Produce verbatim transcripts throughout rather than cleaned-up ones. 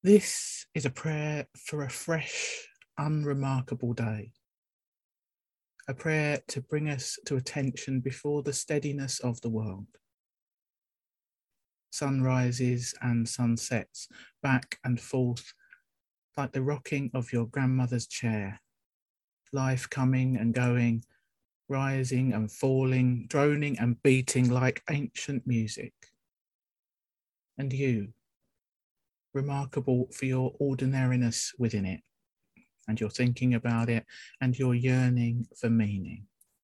This is a prayer for a fresh, unremarkable day. A prayer to bring us to attention before the steadiness of the world. Sunrises and sunsets, back and forth, like the rocking of your grandmother's chair. Life coming and going, rising and falling, droning and beating like ancient music. And you, remarkable for your ordinariness within it, and you're thinking about it, and you're yearning for meaning.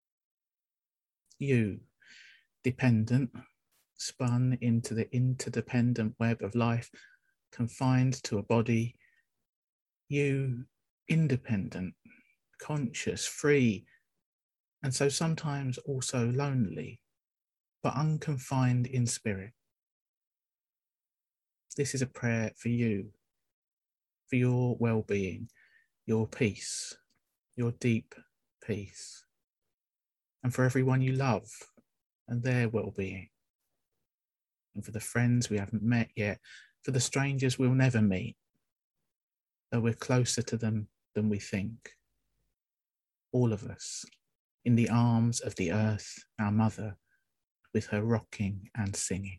You, dependent, spun into the interdependent web of life, confined to a body. You, independent, conscious, free, and so sometimes also lonely, but unconfined in spirit. This is a prayer for you, for your well-being, your peace, your deep peace, and for everyone you love and their well-being, and for the friends we haven't met yet, for the strangers we'll never meet, though we're closer to them than we think. All of us in the arms of the earth, our mother, with her rocking and singing.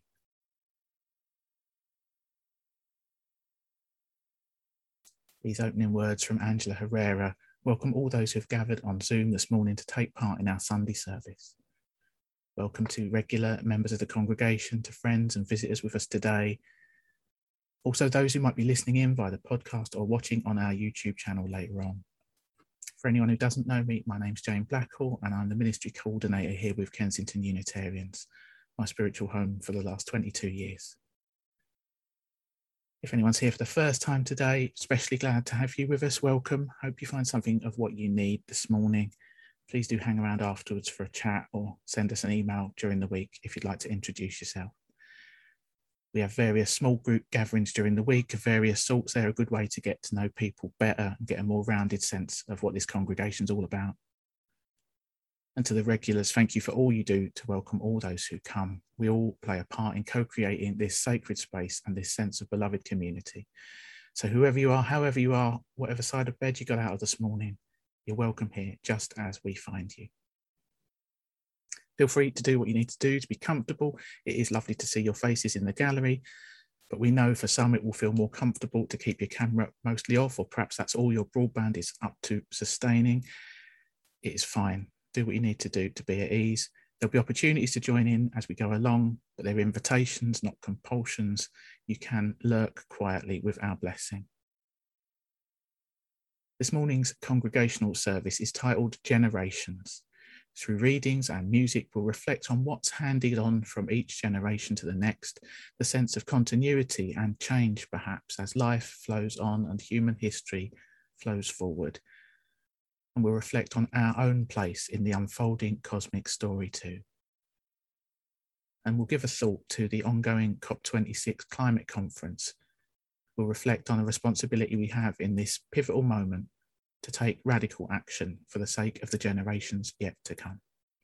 These opening words from Angela Herrera welcome all those who have gathered on Zoom this morning to take part in our Sunday service. Welcome to regular members of the congregation, to friends and visitors with us today. Also those who might be listening in via the podcast or watching on our YouTube channel later on. For anyone who doesn't know me, my name's Jane Blackhall and I'm the ministry coordinator here with Kensington Unitarians, my spiritual home for the last twenty-two years. If anyone's here for the first time today, especially glad to have you with us. Welcome. Hope you find something of what you need this morning. Please do hang around afterwards for a chat or send us an email during the week if you'd like to introduce yourself. We have various small group gatherings during the week of various sorts. They're a good way to get to know people better and get a more rounded sense of what this congregation is all about. And to the regulars, thank you for all you do to welcome all those who come. We all play a part in co-creating this sacred space and this sense of beloved community. So whoever you are, however you are, whatever side of bed you got out of this morning, you're welcome here just as we find you. Feel free to do what you need to do to be comfortable. It is lovely to see your faces in the gallery, but we know for some it will feel more comfortable to keep your camera mostly off, or perhaps that's all your broadband is up to sustaining. It is fine. Do what you need to do to be at ease. There'll be opportunities to join in as we go along, but they're invitations, not compulsions. You can lurk quietly with our blessing. This morning's congregational service is titled Generations. Through readings and music, we'll reflect on what's handed on from each generation to the next, the sense of continuity and change perhaps as life flows on and human history flows forward. And we'll reflect on our own place in the unfolding cosmic story too. And we'll give a thought to the ongoing COP twenty-six climate conference. We'll reflect on a responsibility we have in this pivotal moment to take radical action for the sake of the generations yet to come.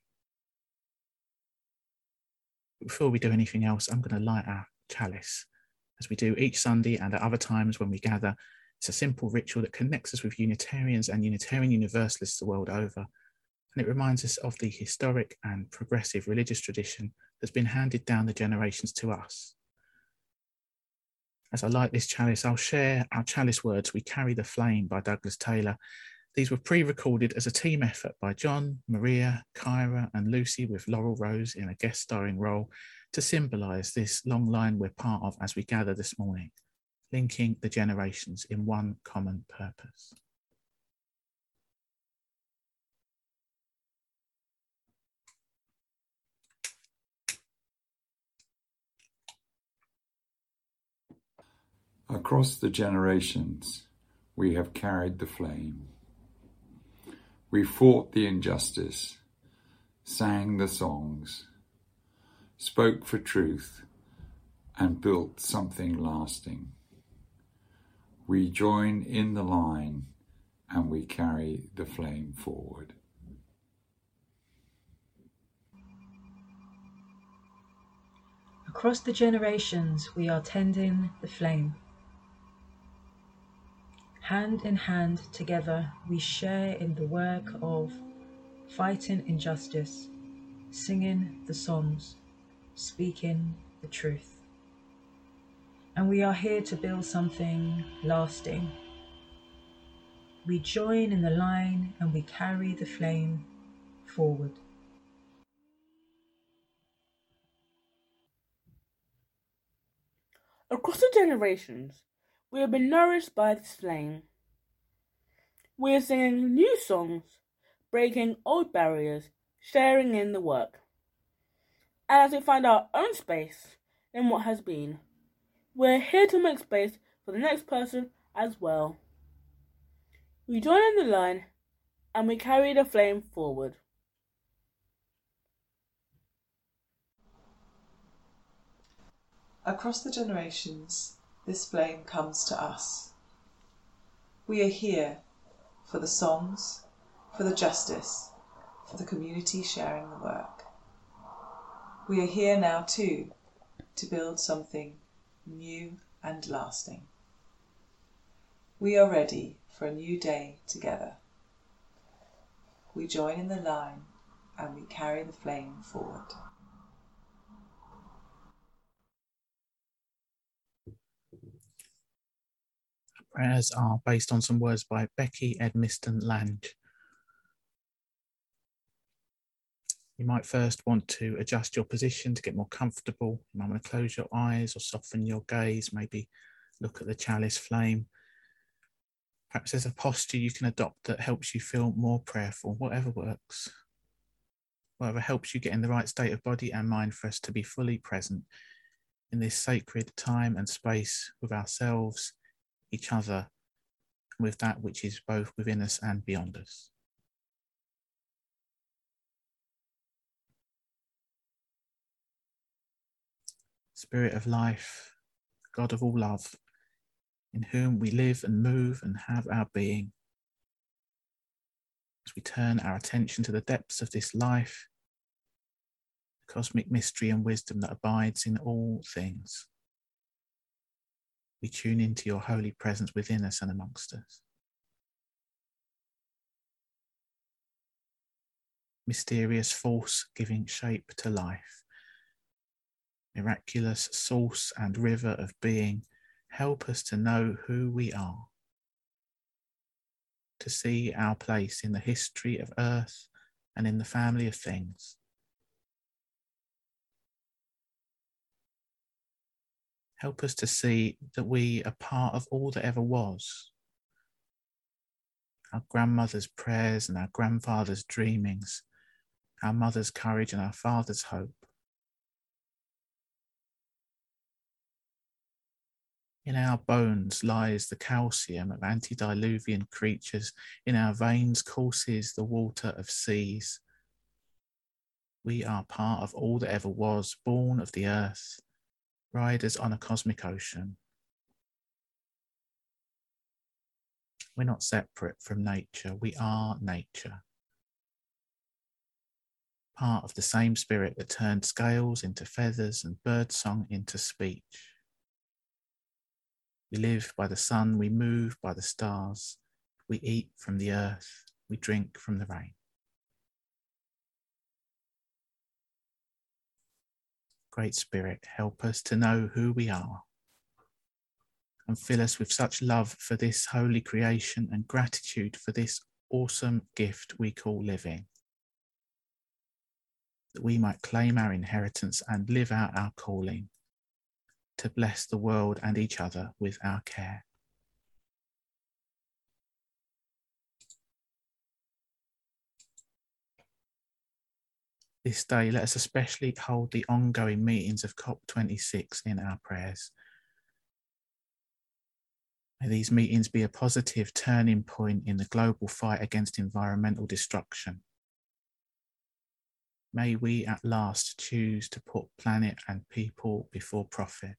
Before we do anything else, I'm going to light our chalice, as we do each Sunday and at other times when we gather. It's a simple ritual that connects us with Unitarians and Unitarian Universalists the world over, and it reminds us of the historic and progressive religious tradition that's been handed down the generations to us. As I light this chalice, I'll share our chalice words, "We Carry the Flame" by Douglas Taylor. These were pre-recorded as a team effort by John, Maria, Kyra and Lucy, with Laurel Rose in a guest starring role, to symbolise this long line we're part of as we gather this morning, linking the generations in one common purpose. Across the generations, we have carried the flame. We fought the injustice, sang the songs, spoke for truth, and built something lasting. We join in the line and we carry the flame forward. Across the generations, we are tending the flame. Hand in hand together, we share in the work of fighting injustice, singing the songs, speaking the truth. And we are here to build something lasting. We join in the line and we carry the flame forward. Across the generations, we have been nourished by this flame. We are singing new songs, breaking old barriers, sharing in the work. And as we find our own space in what has been, we're here to make space for the next person as well. We join in the line and we carry the flame forward. Across the generations, this flame comes to us. We are here for the songs, for the justice, for the community sharing the work. We are here now too to build something new and lasting. We are ready for a new day together. We join in the line and we carry the flame forward. Prayers are based on some words by Becky Edmiston Lange. You might first want to adjust your position to get more comfortable. You might want to close your eyes or soften your gaze, maybe look at the chalice flame. Perhaps there's a posture you can adopt that helps you feel more prayerful, whatever works. Whatever helps you get in the right state of body and mind for us to be fully present in this sacred time and space with ourselves, each other, and with that which is both within us and beyond us. Spirit of life, God of all love, in whom we live and move and have our being. As we turn our attention to the depths of this life, the cosmic mystery and wisdom that abides in all things, we tune into your holy presence within us and amongst us. Mysterious force giving shape to life, miraculous source and river of being, help us to know who we are, to see our place in the history of earth and in the family of things. Help us to see that we are part of all that ever was. Our grandmother's prayers and our grandfather's dreamings, our mother's courage and our father's hope. In our bones lies the calcium of antediluvian creatures. In our veins courses the water of seas. We are part of all that ever was, born of the earth, riders on a cosmic ocean. We're not separate from nature. We are nature. Part of the same spirit that turned scales into feathers and birdsong into speech. We live by the sun, we move by the stars, we eat from the earth, we drink from the rain. Great Spirit, help us to know who we are and fill us with such love for this holy creation and gratitude for this awesome gift we call living, that we might claim our inheritance and live out our calling to bless the world and each other with our care. This day, let us especially hold the ongoing meetings of COP twenty-six in our prayers. May these meetings be a positive turning point in the global fight against environmental destruction. May we at last choose to put planet and people before profit.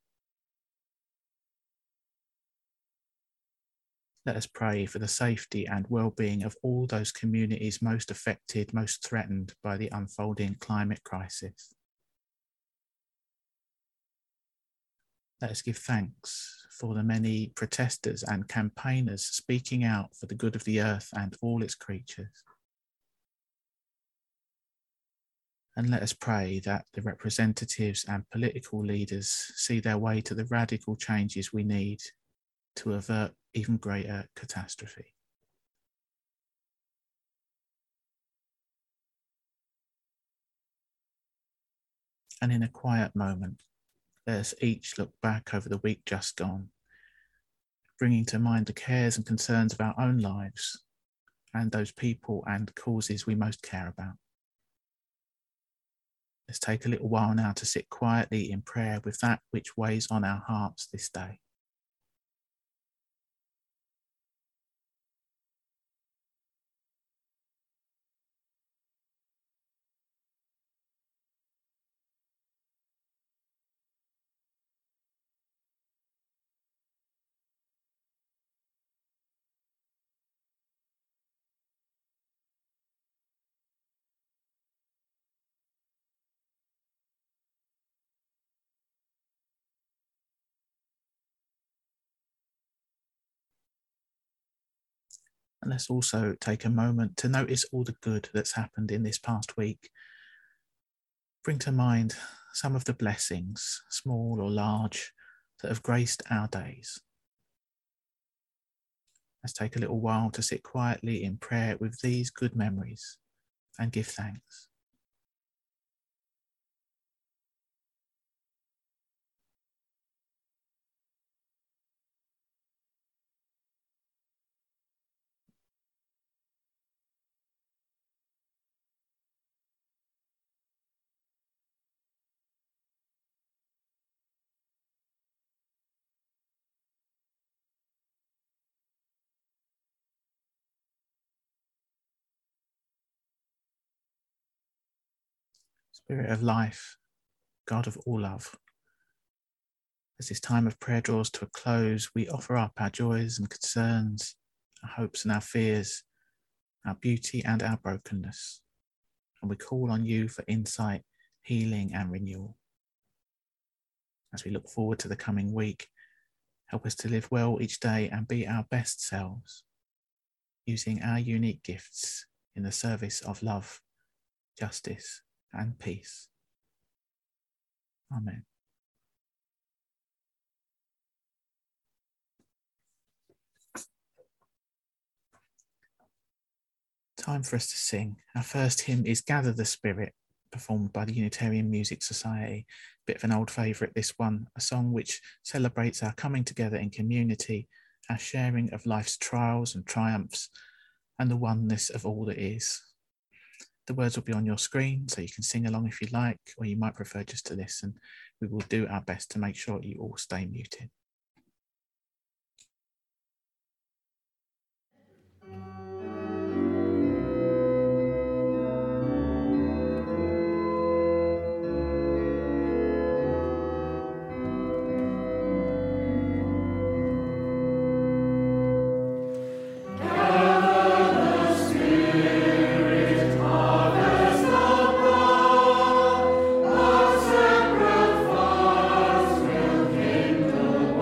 Let us pray for the safety and well-being of all those communities most affected, most threatened by the unfolding climate crisis. Let us give thanks for the many protesters and campaigners speaking out for the good of the earth and all its creatures. And let us pray that the representatives and political leaders see their way to the radical changes we need to avert even greater catastrophe. And in a quiet moment, let us each look back over the week just gone, bringing to mind the cares and concerns of our own lives and those people and causes we most care about. Let's take a little while now to sit quietly in prayer with that which weighs on our hearts this day. And let's also take a moment to notice all the good that's happened in this past week. Bring to mind some of the blessings, small or large, that have graced our days. Let's take a little while to sit quietly in prayer with these good memories and give thanks. Spirit of life, God of all love, as this time of prayer draws to a close, we offer up our joys and concerns, our hopes and our fears, our beauty and our brokenness, and we call on you for insight, healing and renewal. As we look forward to the coming week, help us to live well each day and be our best selves, using our unique gifts in the service of love, justice, and peace. Amen. Time for us to sing. Our first hymn is Gather the Spirit, performed by the Unitarian Music Society. Bit of an old favourite, this one, a song which celebrates our coming together in community, our sharing of life's trials and triumphs, and the oneness of all that is. The words will be on your screen, so you can sing along if you like, or you might prefer just to listen. We will do our best to make sure you all stay muted. Will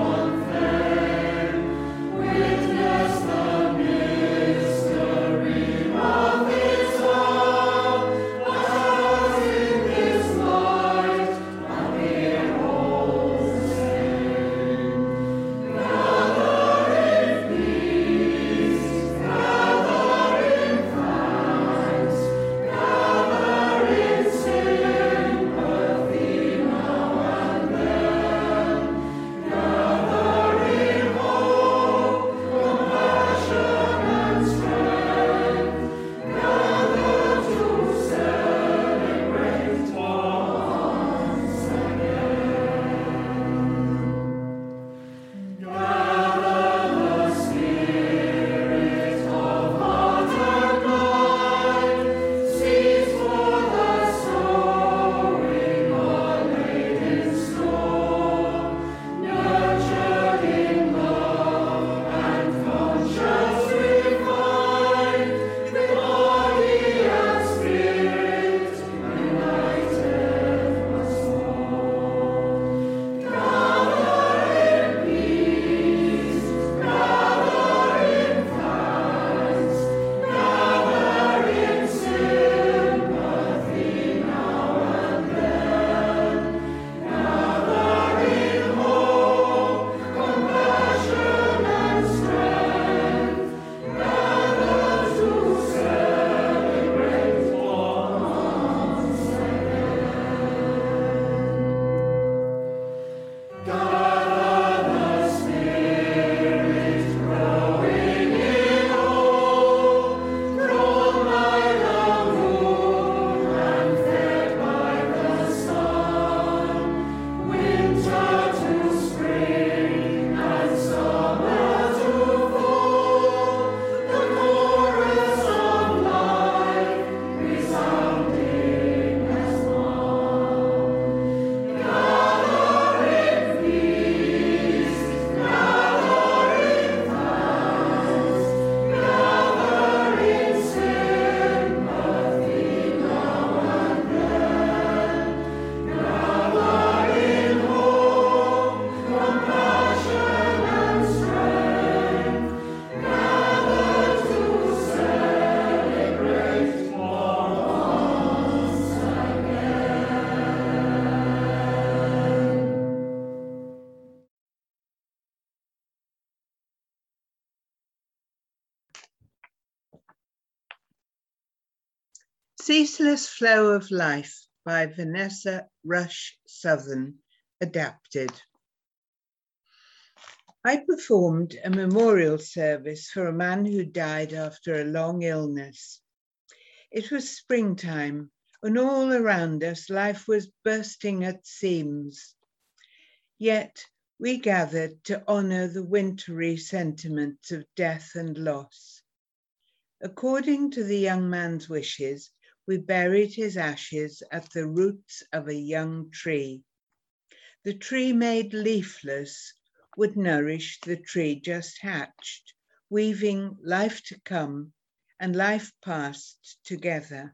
Ceaseless Flow of Life by Vanessa Rush Southern, adapted. I performed a memorial service for a man who died after a long illness. It was springtime, and all around us life was bursting at seams. Yet we gathered to honour the wintry sentiments of death and loss. According to the young man's wishes, we buried his ashes at the roots of a young tree. The tree made leafless would nourish the tree just hatched, weaving life to come and life past together.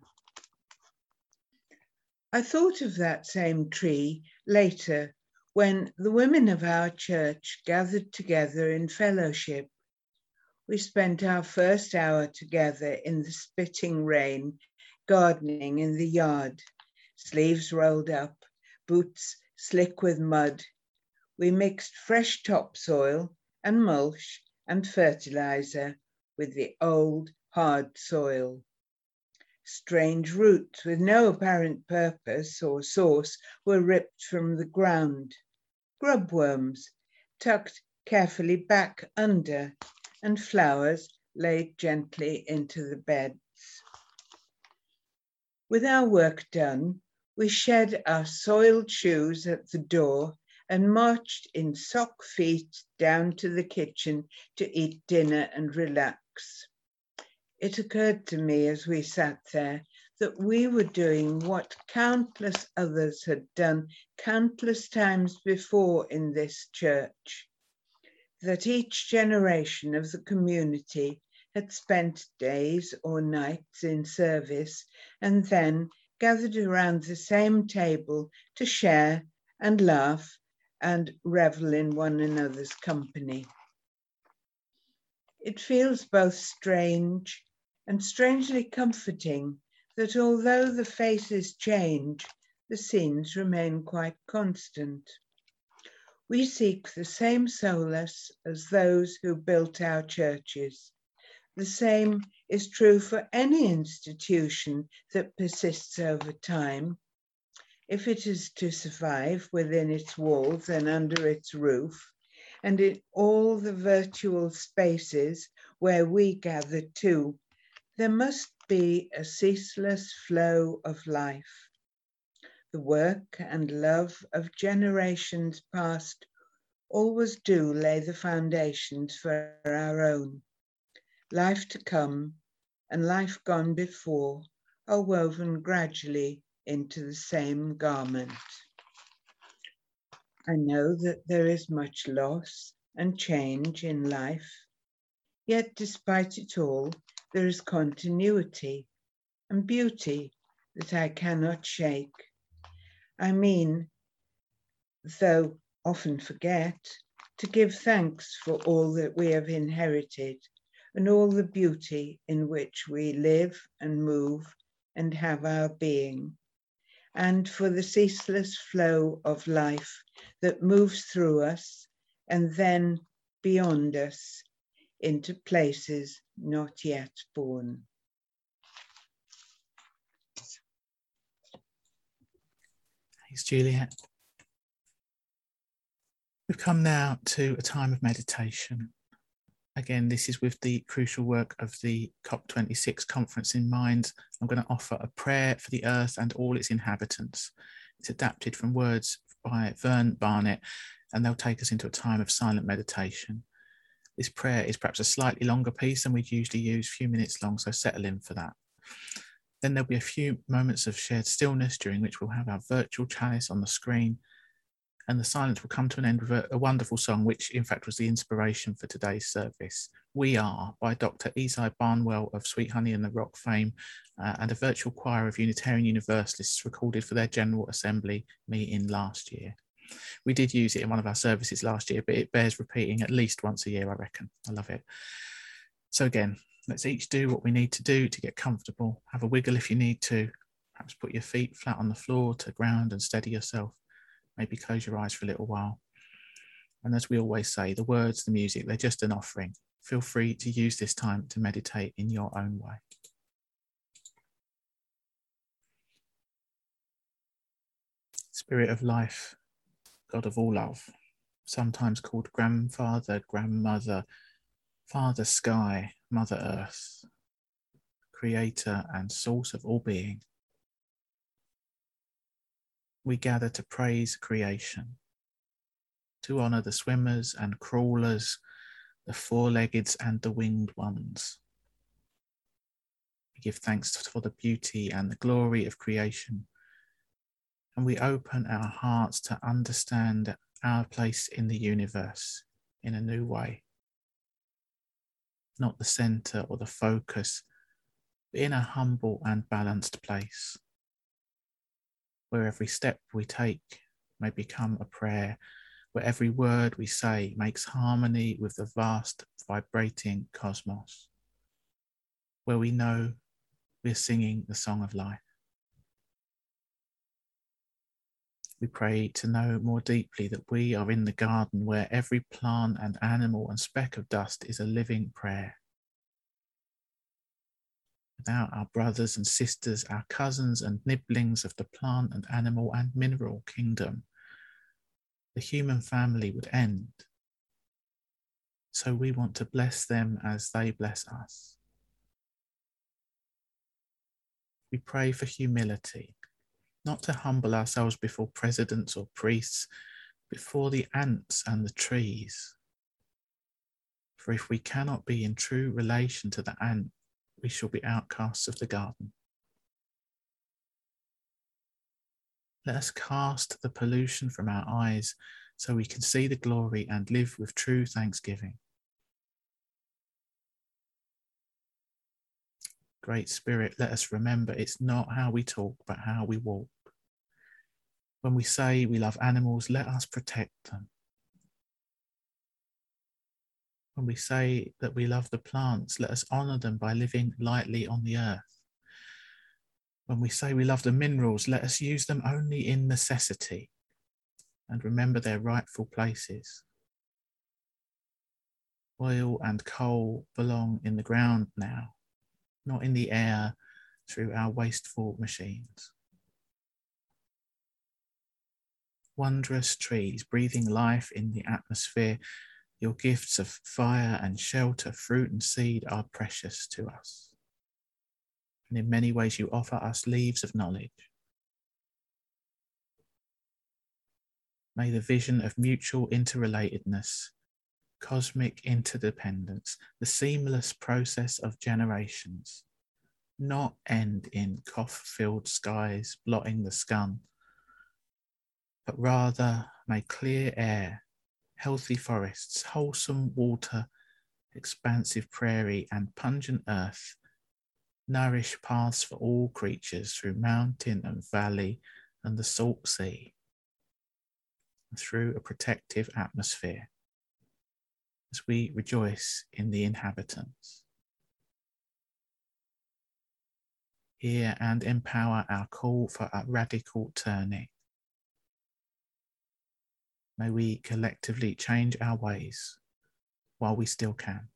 I thought of that same tree later when the women of our church gathered together in fellowship. We spent our first hour together in the spitting rain, gardening in the yard, sleeves rolled up, boots slick with mud. We mixed fresh topsoil and mulch and fertilizer with the old, hard soil. Strange roots with no apparent purpose or source were ripped from the ground. Grubworms tucked carefully back under, and flowers laid gently into the beds. With our work done, we shed our soiled shoes at the door and marched in sock feet down to the kitchen to eat dinner and relax. It occurred to me as we sat there that we were doing what countless others had done countless times before in this church, that each generation of the community had spent days or nights in service and then gathered around the same table to share and laugh and revel in one another's company. It feels both strange and strangely comforting that although the faces change, the scenes remain quite constant. We seek the same solace as those who built our churches. The same is true for any institution that persists over time. If it is to survive within its walls and under its roof, and in all the virtual spaces where we gather too, there must be a ceaseless flow of life. The work and love of generations past always do lay the foundations for our own. Life to come and life gone before are woven gradually into the same garment. I know that there is much loss and change in life, yet despite it all, there is continuity and beauty that I cannot shake. I mean, though often forget, to give thanks for all that we have inherited and all the beauty in which we live and move and have our being, and for the ceaseless flow of life that moves through us and then beyond us into places not yet born. Thanks, Juliet. We've come now to a time of meditation. Again, this is with the crucial work of the COP twenty-six conference in mind. I'm going to offer a prayer for the earth and all its inhabitants. It's adapted from words by Vern Barnett, and they'll take us into a time of silent meditation. This prayer is perhaps a slightly longer piece than we'd usually use, a few minutes long, so settle in for that. Then there'll be a few moments of shared stillness during which we'll have our virtual chalice on the screen, and the silence will come to an end with a, a wonderful song, which in fact was the inspiration for today's service. We Are by Doctor Esai Barnwell of Sweet Honey and the Rock fame, uh, and a virtual choir of Unitarian Universalists recorded for their General Assembly meeting last year. We did use it in one of our services last year, but it bears repeating at least once a year, I reckon. I love it. So again, let's each do what we need to do to get comfortable. Have a wiggle if you need to. Perhaps put your feet flat on the floor to ground and steady yourself. Maybe close your eyes for a little while. And as we always say, the words, the music, they're just an offering. Feel free to use this time to meditate in your own way. Spirit of life, God of all love, sometimes called grandfather, grandmother, Father Sky, Mother Earth, creator and source of all being. We gather to praise creation, to honour the swimmers and crawlers, the four-leggeds and the winged ones. We give thanks for the beauty and the glory of creation, and we open our hearts to understand our place in the universe in a new way. Not the centre or the focus, but in a humble and balanced place, where every step we take may become a prayer, where every word we say makes harmony with the vast vibrating cosmos, where we know we're singing the song of life. We pray to know more deeply that we are in the garden where every plant and animal and speck of dust is a living prayer. Without our brothers and sisters, our cousins and nibblings of the plant and animal and mineral kingdom, the human family would end. So we want to bless them as they bless us. We pray for humility, not to humble ourselves before presidents or priests, before the ants and the trees. For if we cannot be in true relation to the ant, we shall be outcasts of the garden. Let us cast the pollution from our eyes so we can see the glory and live with true thanksgiving. Great Spirit, let us remember it's not how we talk, but how we walk. When we say we love animals, let us protect them. When we say that we love the plants, let us honour them by living lightly on the earth. When we say we love the minerals, let us use them only in necessity and remember their rightful places. Oil and coal belong in the ground now, not in the air through our wasteful machines. Wondrous trees breathing life in the atmosphere, your gifts of fire and shelter, fruit and seed are precious to us. And in many ways you offer us leaves of knowledge. May the vision of mutual interrelatedness, cosmic interdependence, the seamless process of generations, not end in cough-filled skies blotting the sun, but rather may clear air, healthy forests, wholesome water, expansive prairie, and pungent earth nourish paths for all creatures through mountain and valley and the salt sea, and through a protective atmosphere, as we rejoice in the inhabitants. Hear and empower our call for a radical turning. May we collectively change our ways while we still can.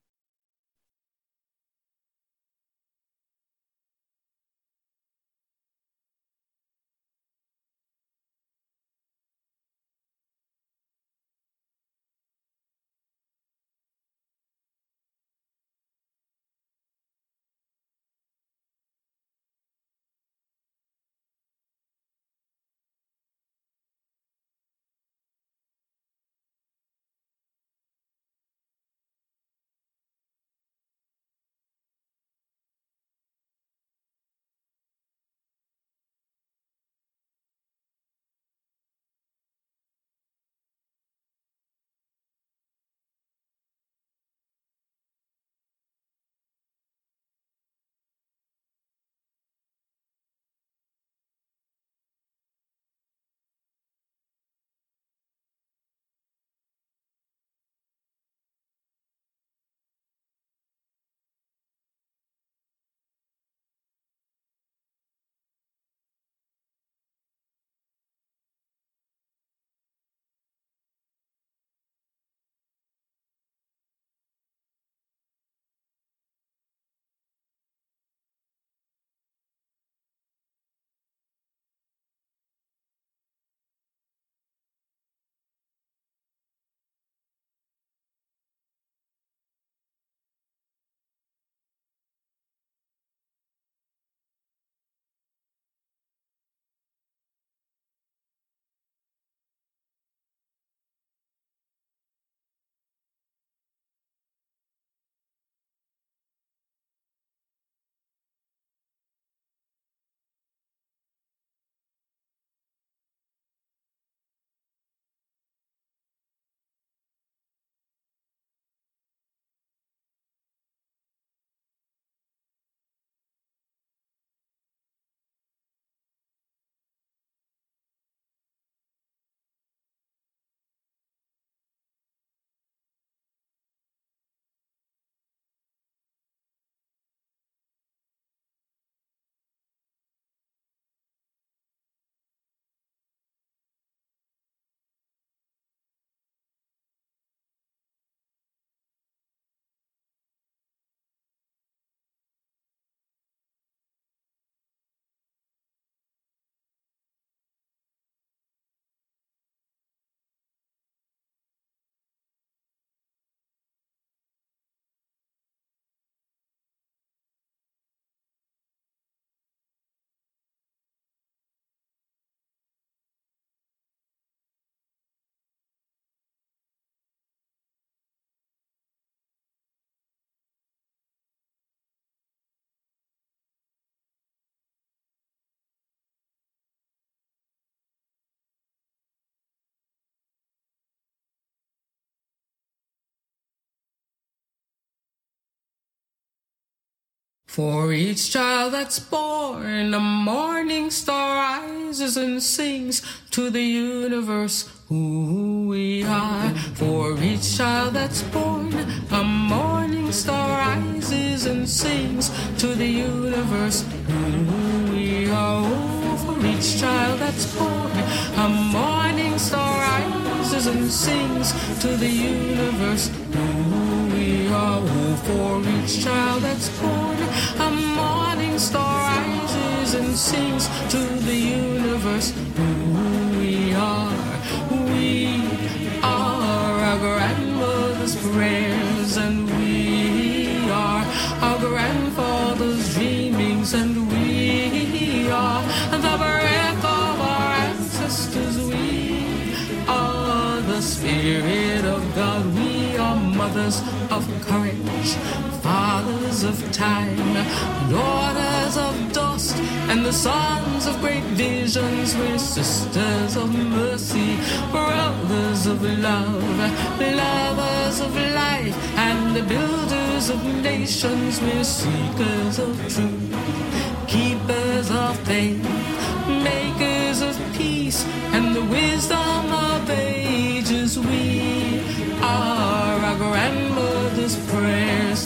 For each child that's born, a morning star rises and sings to the universe who we are. For each child that's born, a morning star rises and sings to the universe who we are. Oh, for each child that's born, a morning star rises and sings to the universe who we are. Oh, for each child that's born, a morning star rises and sings to the universe who we are. We are our grandmother's prayers, and we are our grandfather's dreamings, and we are the breath of our ancestors. We are the Spirit of God. We are mothers of courage, fathers of time, daughters of dust, and the sons of great visions. We're sisters of mercy, brothers of love, lovers of life, and the builders of nations. We're seekers of truth, keepers of faith, makers of peace, and the wisdom of ages. We are our grandmother's prayers.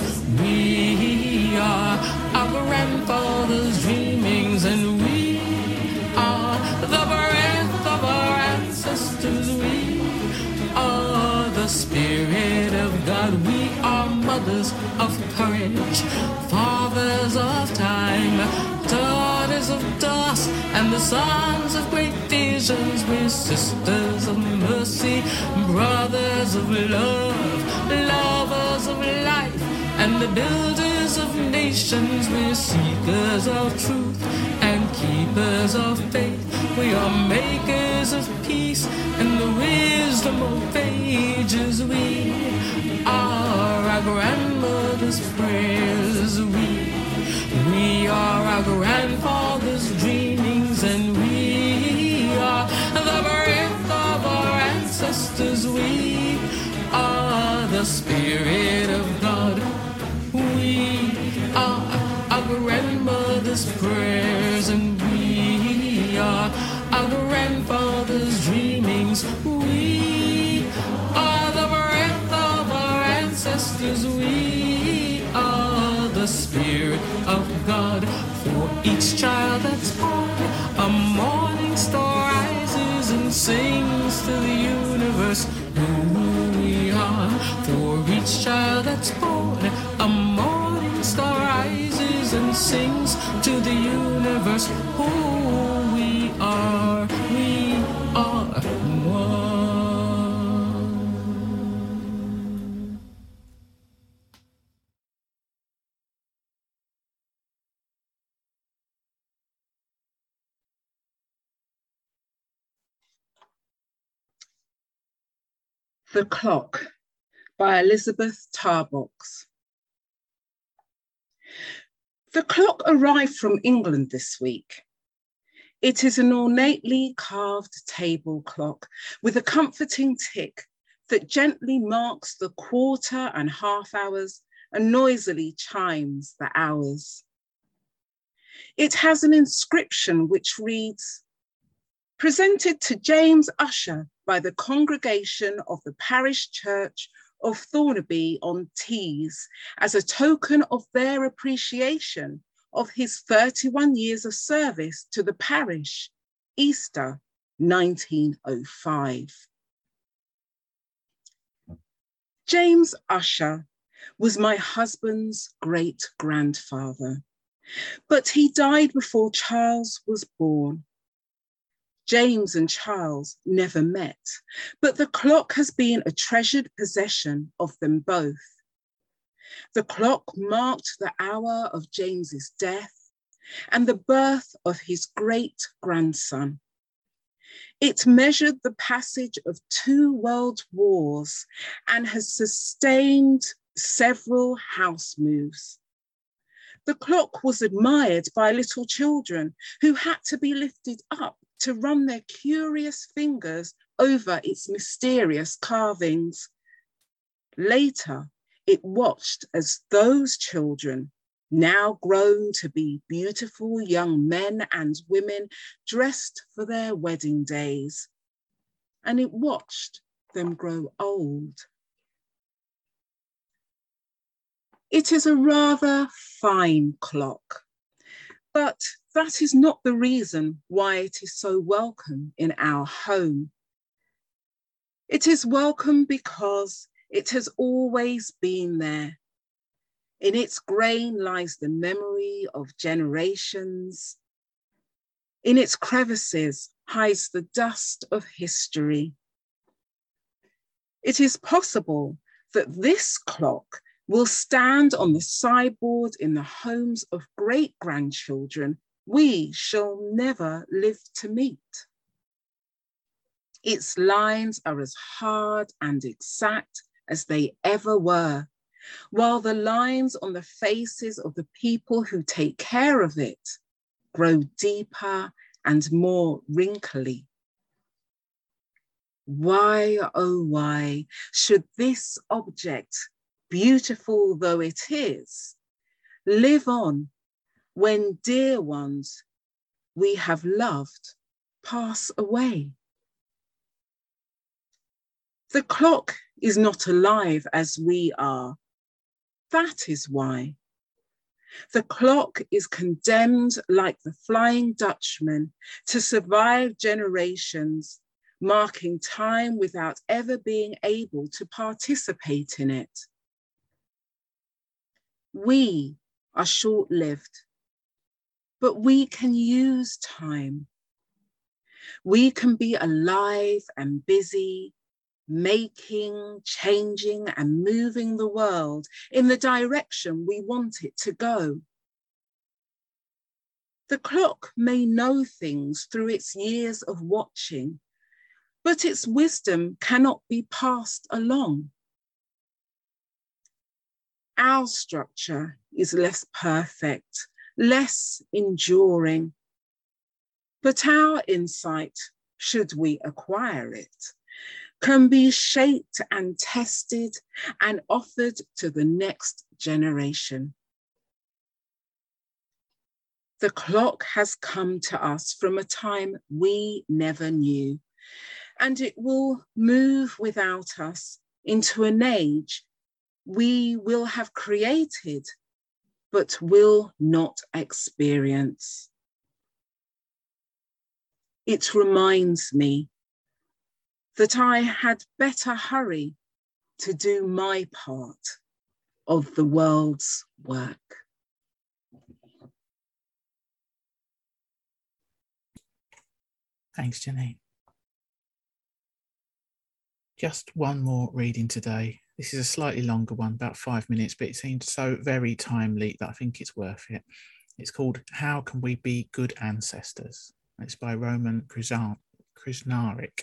We are our grandfather's dreamings, and we are the breath of our ancestors. We are the Spirit of God. We are mothers of courage, fathers of time, daughters of dust, and the sons of great visions. We're sisters of mercy, brothers of love, lovers of life, and the builders of nations. We're seekers of truth and keepers of faith. We are makers of peace and the wisdom of ages. We are our grandmother's prayers. We, we are our grandfather's dreamings, and we are the breath of our ancestors. We are the Spirit of God. We are our grandmother's prayers, and we are our grandfather's dreamings. We are the breath of our ancestors. We are the Spirit of God. For each child that's born, a morning star rises and sings to the universe who we are. For each child that's born, a morning star rises and sings to the universe who we are. We are one. The Clock by Elizabeth Tarbox. The clock arrived from England this week. It is an ornately carved table clock with a comforting tick that gently marks the quarter and half hours and noisily chimes the hours. It has an inscription which reads, "Presented to James Usher by the congregation of the parish church of Thornaby on Tees as a token of their appreciation of his thirty-one years of service to the parish, Easter nineteen oh five. James Usher was my husband's great-grandfather, but he died before Charles was born. James and Charles never met, but the clock has been a treasured possession of them both. The clock marked the hour of James's death and the birth of his great-grandson. It measured the passage of two world wars and has sustained several house moves. The clock was admired by little children who had to be lifted up to run their curious fingers over its mysterious carvings. Later, it watched as those children now grown to be beautiful young men and women dressed for their wedding days, and it watched them grow old. It is a rather fine clock, but that is not the reason why it is so welcome in our home. It is welcome because it has always been there. In its grain lies the memory of generations. In its crevices hides the dust of history. It is possible that this clock will stand on the sideboard in the homes of great-grandchildren we shall never live to meet. Its lines are as hard and exact as they ever were, while the lines on the faces of the people who take care of it grow deeper and more wrinkly. Why, oh why, should this object, beautiful though it is, live on when dear ones we have loved pass away? The clock is not alive as we are. That is why. The clock is condemned like the Flying Dutchman to survive generations, marking time without ever being able to participate in it. We are short-lived, but we can use time. We can be alive and busy, making, changing, and moving the world in the direction we want it to go. The clock may know things through its years of watching, but its wisdom cannot be passed along. Our structure is less perfect, less enduring, but our insight, should we acquire it, can be shaped and tested and offered to the next generation. The clock has come to us from a time we never knew, and it will move without us into an age we will have created, but will not experience. It reminds me that I had better hurry to do my part of the world's work. Thanks, Janine. Just one more reading today. This is a slightly longer one, about five minutes, but it seemed so very timely that I think it's worth it. It's called How Can We Be Good Ancestors? It's by Roman Krznaric.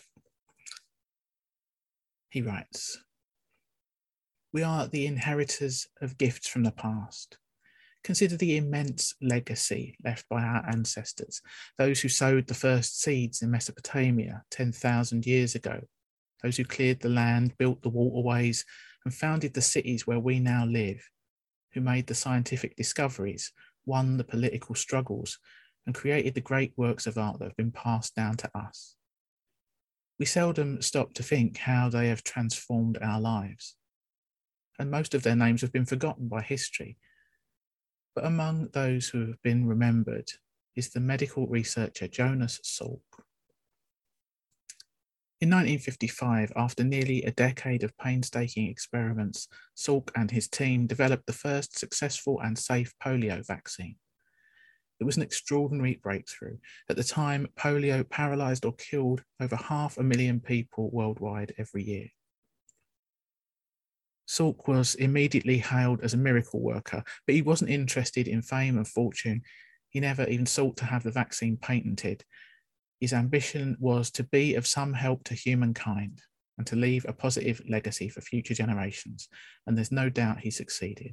He writes, "We are the inheritors of gifts from the past. Consider the immense legacy left by our ancestors, those who sowed the first seeds in Mesopotamia ten thousand years ago, those who cleared the land, built the waterways, and founded the cities where we now live, who made the scientific discoveries, won the political struggles, and created the great works of art that have been passed down to us. We seldom stop to think how they have transformed our lives, and most of their names have been forgotten by history. But among those who have been remembered is the medical researcher Jonas Salk. In nineteen fifty-five, after nearly a decade of painstaking experiments, Salk and his team developed the first successful and safe polio vaccine. It was an extraordinary breakthrough. At the time, polio paralysed or killed over half a million people worldwide every year. Salk was immediately hailed as a miracle worker, but he wasn't interested in fame and fortune. He never even sought to have the vaccine patented. His ambition was to be of some help to humankind and to leave a positive legacy for future generations, and there's no doubt he succeeded.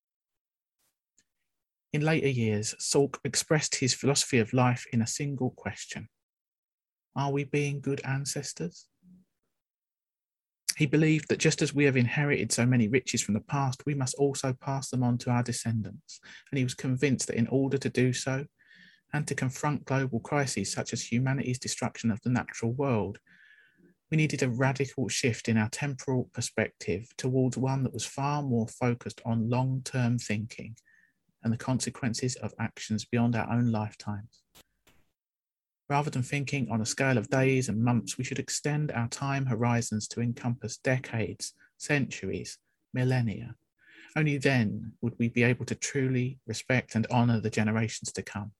In later years, Salk expressed his philosophy of life in a single question: are we being good ancestors? He believed that just as we have inherited so many riches from the past, we must also pass them on to our descendants. And he was convinced that in order to do so, and to confront global crises such as humanity's destruction of the natural world, we needed a radical shift in our temporal perspective towards one that was far more focused on long-term thinking and the consequences of actions beyond our own lifetimes. Rather than thinking on a scale of days and months, we should extend our time horizons to encompass decades, centuries, millennia. Only then would we be able to truly respect and honour the generations to come.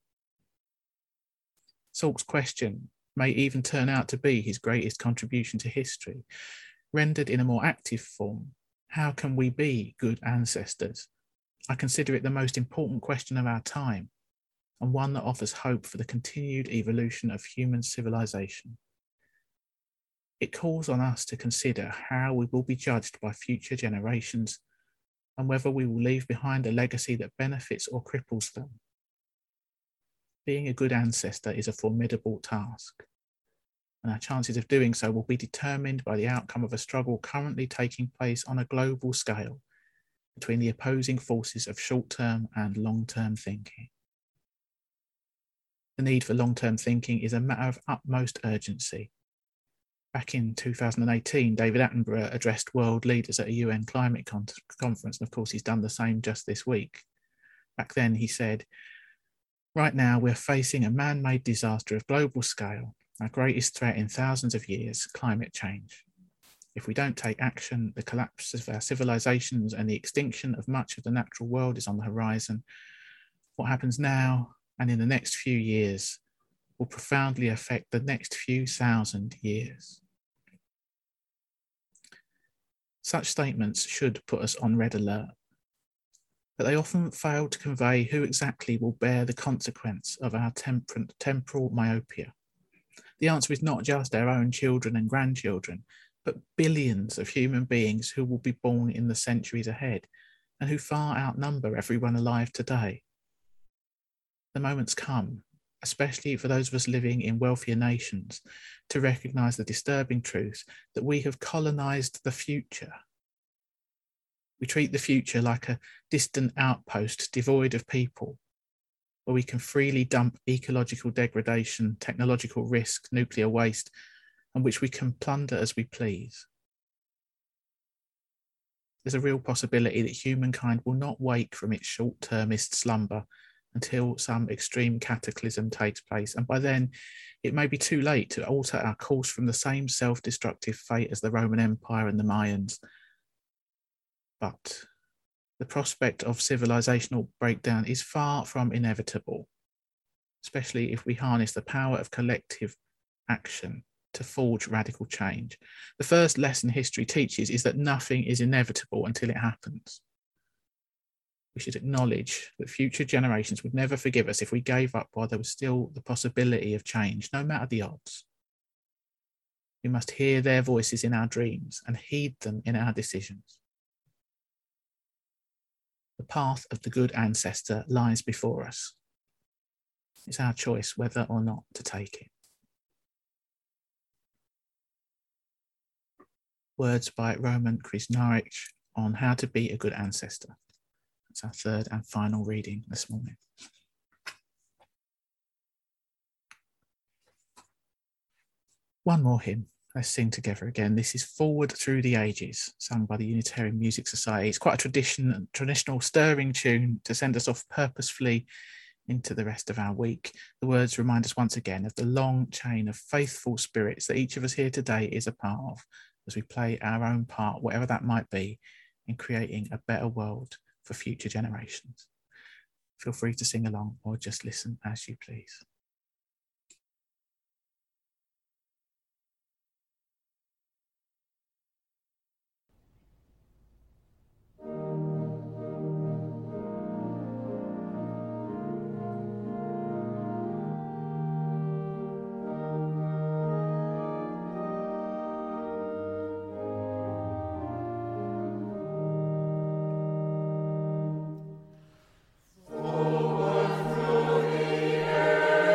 Salk's question may even turn out to be his greatest contribution to history. Rendered in a more active form, how can we be good ancestors? I consider it the most important question of our time, and one that offers hope for the continued evolution of human civilization. It calls on us to consider how we will be judged by future generations and whether we will leave behind a legacy that benefits or cripples them. Being a good ancestor is a formidable task, and our chances of doing so will be determined by the outcome of a struggle currently taking place on a global scale between the opposing forces of short-term and long-term thinking. The need for long-term thinking is a matter of utmost urgency. Back in two thousand eighteen, David Attenborough addressed world leaders at a U N climate con- conference, and of course he's done the same just this week. Back then he said, "Right now we're facing a man-made disaster of global scale, our greatest threat in thousands of years, climate change. If we don't take action, the collapse of our civilizations and the extinction of much of the natural world is on the horizon. What happens now and in the next few years will profoundly affect the next few thousand years." Such statements should put us on red alert, but they often fail to convey who exactly will bear the consequence of our temper- temporal myopia. The answer is not just our own children and grandchildren, but billions of human beings who will be born in the centuries ahead and who far outnumber everyone alive today. The moment's come, especially for those of us living in wealthier nations, to recognise the disturbing truth that we have colonised the future. We treat the future like a distant outpost devoid of people, where we can freely dump ecological degradation, technological risk, nuclear waste, and which we can plunder as we please. There's a real possibility that humankind will not wake from its short-termist slumber until some extreme cataclysm takes place, and by then it may be too late to alter our course from the same self-destructive fate as the Roman Empire and the Mayans. But the prospect of civilizational breakdown is far from inevitable, especially if we harness the power of collective action to forge radical change. The first lesson history teaches is that nothing is inevitable until it happens. We should acknowledge that future generations would never forgive us if we gave up while there was still the possibility of change, no matter the odds. We must hear their voices in our dreams and heed them in our decisions. The path of the good ancestor lies before us. It's our choice whether or not to take it. Words by Roman Krznaric on how to be a good ancestor. It's our third and final reading this morning. One more hymn. Let's sing together again. This is Forward Through the Ages, sung by the Unitarian Music Society. It's quite a tradition, traditional stirring tune to send us off purposefully into the rest of our week. The words remind us once again of the long chain of faithful spirits that each of us here today is a part of, as we play our own part, whatever that might be, in creating a better world for future generations. Feel free to sing along or just listen as you please. Forward through the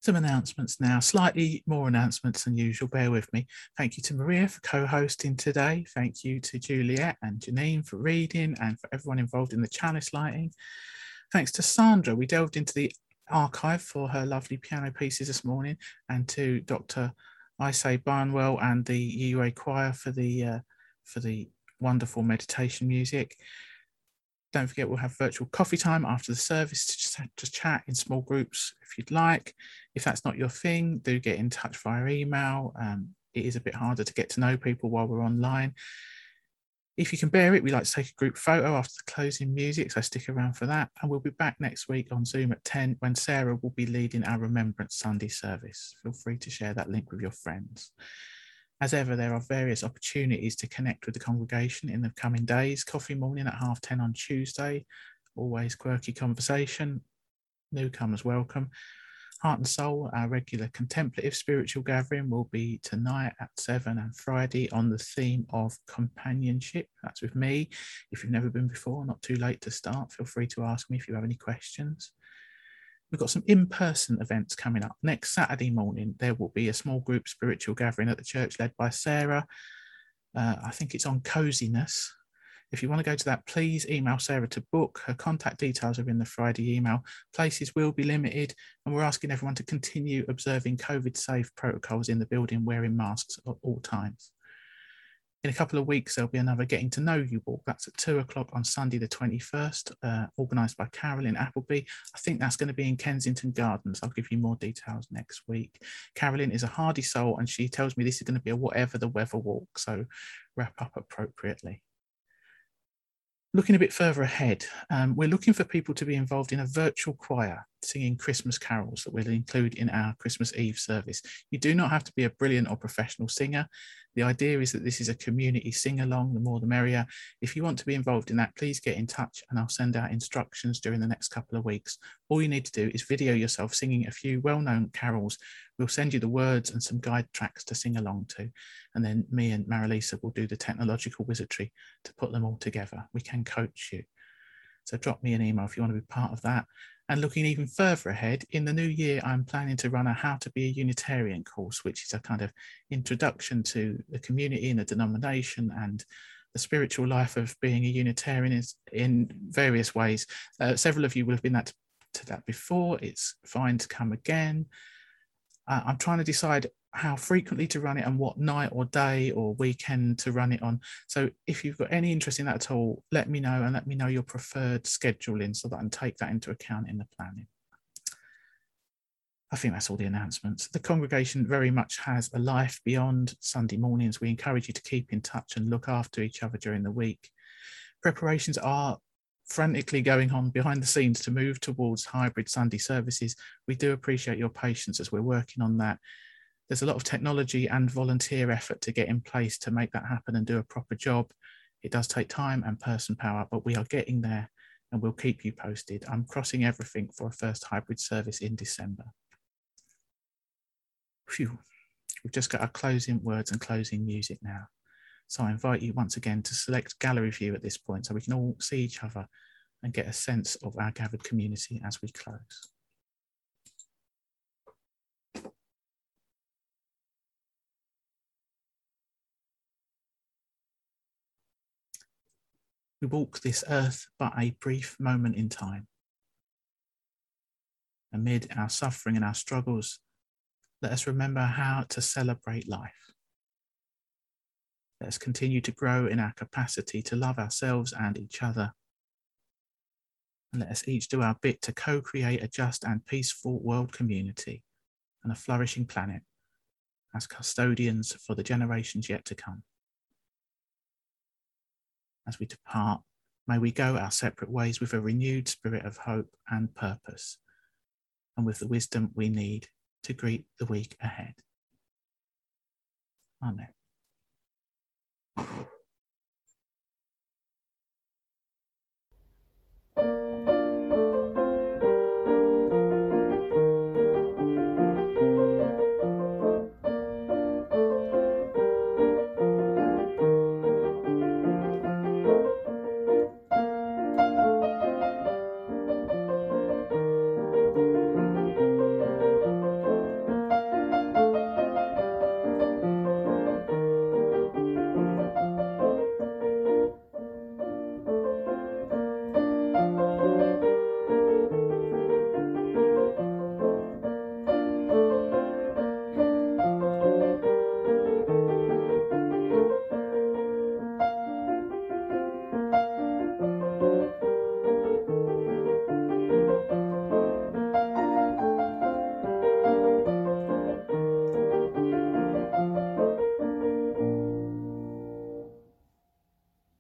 Some announcements now, slightly more announcements than usual, bear with me. Thank you to Maria for co-hosting today. Thank you to Juliet and Janine for reading and for everyone involved in the chalice lighting. Thanks to Sandra, we delved into the archive for her lovely piano pieces this morning, and to Doctor Isay Barnwell and the U A Choir for the, uh, for the wonderful meditation music. Don't forget, we'll have virtual coffee time after the service to just, just chat in small groups if you'd like. If that's not your thing, do get in touch via email. Um, it is a bit harder to get to know people while we're online. If you can bear it, we like to take a group photo after the closing music, so stick around for that. And we'll be back next week on Zoom at ten when Sarah will be leading our Remembrance Sunday service. Feel free to share that link with your friends. As ever, there are various opportunities to connect with the congregation in the coming days. Coffee morning at half ten on Tuesday, always quirky conversation, newcomers welcome. Heart and Soul, our regular contemplative spiritual gathering, will be tonight at seven and Friday on the theme of companionship. That's with me. If you've never been before, not too late to start. Feel free to ask me if you have any questions. We've got some in-person events coming up. Next Saturday morning, there will be a small group spiritual gathering at the church led by Sarah. Uh, I think it's on coziness. If you want to go to that, please email Sarah to book. Her contact details are in the Friday email. Places will be limited, and we're asking everyone to continue observing COVID-safe protocols in the building, wearing masks at all times. In a couple of weeks, there'll be another Getting to Know You walk. That's at two o'clock on Sunday the twenty-first, uh, organised by Carolyn Appleby. I think that's going to be in Kensington Gardens. I'll give you more details next week. Carolyn is a hardy soul, and she tells me this is going to be a whatever the weather walk, so wrap up appropriately. Looking a bit further ahead, um, we're looking for people to be involved in a virtual choir singing Christmas carols that we'll include in our Christmas Eve service. You do not have to be a brilliant or professional singer. The idea is that this is a community sing-along, the more the merrier. If you want to be involved in that, please get in touch and I'll send out instructions during the next couple of weeks. All you need to do is video yourself singing a few well-known carols. We'll send you the words and some guide tracks to sing along to. And then me and Marilisa will do the technological wizardry to put them all together. We can coach you. So drop me an email if you want to be part of that. And looking even further ahead, in the new year, I'm planning to run a How to Be a Unitarian course, which is a kind of introduction to the community and the denomination and the spiritual life of being a Unitarian is in various ways. Uh, several of you will have been that, to that before. It's fine to come again. Uh, I'm trying to decide how frequently to run it and what night or day or weekend to run it on. So if you've got any interest in that at all, let me know and let me know your preferred scheduling so that I can take that into account in the planning. I think that's all the announcements. The congregation very much has a life beyond Sunday mornings. We encourage you to keep in touch and look after each other during the week. Preparations are frantically going on behind the scenes to move towards hybrid Sunday services. We do appreciate your patience as we're working on that. There's a lot of technology and volunteer effort to get in place to make that happen and do a proper job. It does take time and person power, but we are getting there and we'll keep you posted. I'm crossing everything for a first hybrid service in December. Phew. We've just got our closing words and closing music now. So I invite you once again to select gallery view at this point so we can all see each other and get a sense of our gathered community as we close. We walk this earth but a brief moment in time. Amid our suffering and our struggles, let us remember how to celebrate life. Let us continue to grow in our capacity to love ourselves and each other. And let us each do our bit to co-create a just and peaceful world community and a flourishing planet as custodians for the generations yet to come. As we depart, may we go our separate ways with a renewed spirit of hope and purpose, and with the wisdom we need to greet the week ahead. Amen.